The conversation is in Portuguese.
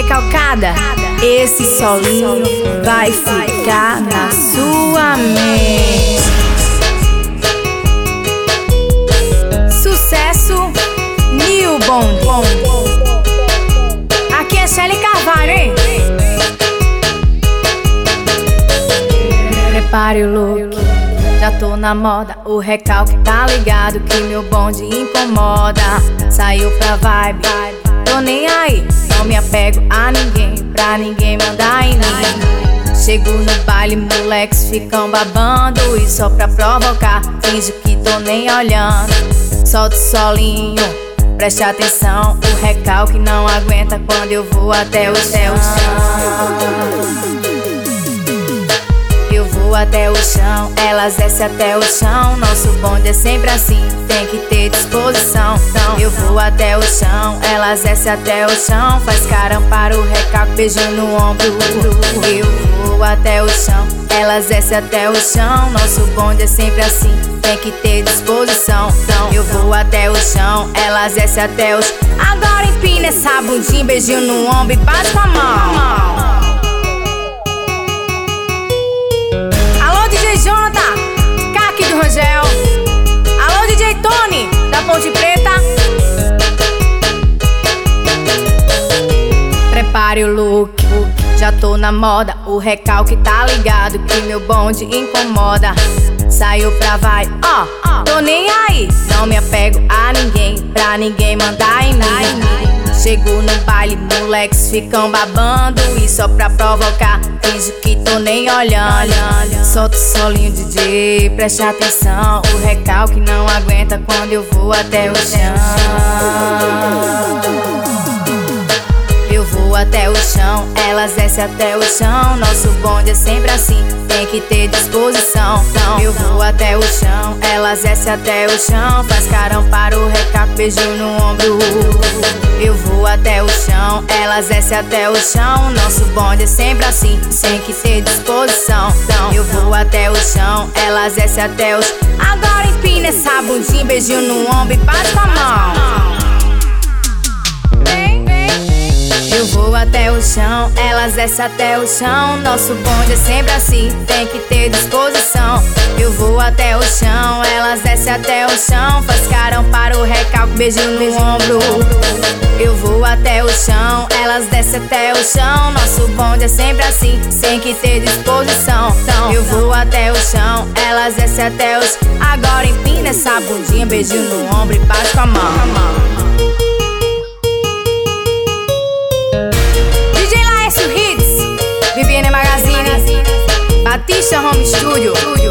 recalcada, esse solinho vai ficar na sua mente. Sucesso, New Bond. Aqui é Shelly Carvalho, hein? Prepare o look, já tô na moda. O recalque tá ligado que meu bonde incomoda. Saiu pra vibe, tô nem aí. Não me apego a ninguém, pra ninguém mandar em mim. Chego no baile, moleques ficam babando. E só pra provocar, finjo que tô nem olhando. Solta o solinho, preste atenção. O recalque não aguenta quando eu vou até o chão. Eu vou até o chão, elas descem até o chão. Nosso bonde é sempre assim, tem que ter disposição. Eu vou até o chão, elas descem até o chão. Faz carão para o recalque, beijo no ombro. Eu vou até o chão, elas descem até o chão. Nosso bonde é sempre assim, tem que ter disposição. Eu vou até o chão, elas descem até o chão. Agora empina essa bundinha, beijinho no ombro e bate com a mão. DJ Jonathan, Kaki do Rangel. Alô DJ Tony, da Ponte Preta. Prepare o look, já tô na moda. O recalque tá ligado que meu bonde incomoda. Saiu pra vibe, tô nem aí. Não me apego a ninguém, pra ninguém mandar em mim. Chego no baile, moleques ficam babando. E só pra provocar, finjo que tô nem olhando. Solta o solinho, DJ, preste atenção. O recalque não aguenta quando eu vou até o chão. Eu vou até o chão, elas descem até o chão. Nosso bonde é sempre assim, tem que ter disposição. Eu vou até o chão, elas descem até o chão. Faz carão para o recalque, beijo no ombro. Eu vou até o chão, elas descem até o chão. Nosso bonde é sempre assim, tem que ter disposição. Eu vou até o chão, elas descem até o chão. Agora empina essa bundinha, beijinho no ombro e bate com a mão. Eu vou até o chão, elas descem até o chão. Nosso bonde é sempre assim, tem que ter disposição. Eu vou até o chão, elas descem até o chão. Faz carão para o recalque, beijo no ombro. Eu vou até o chão, elas descem até o chão. Nosso bonde é sempre assim, tem que ter disposição. Eu vou até o chão, elas descem até o chão. Agora empina essa bundinha, beijo no ombro e bate com a mão. Viviane Magazine, Batista Home Studio.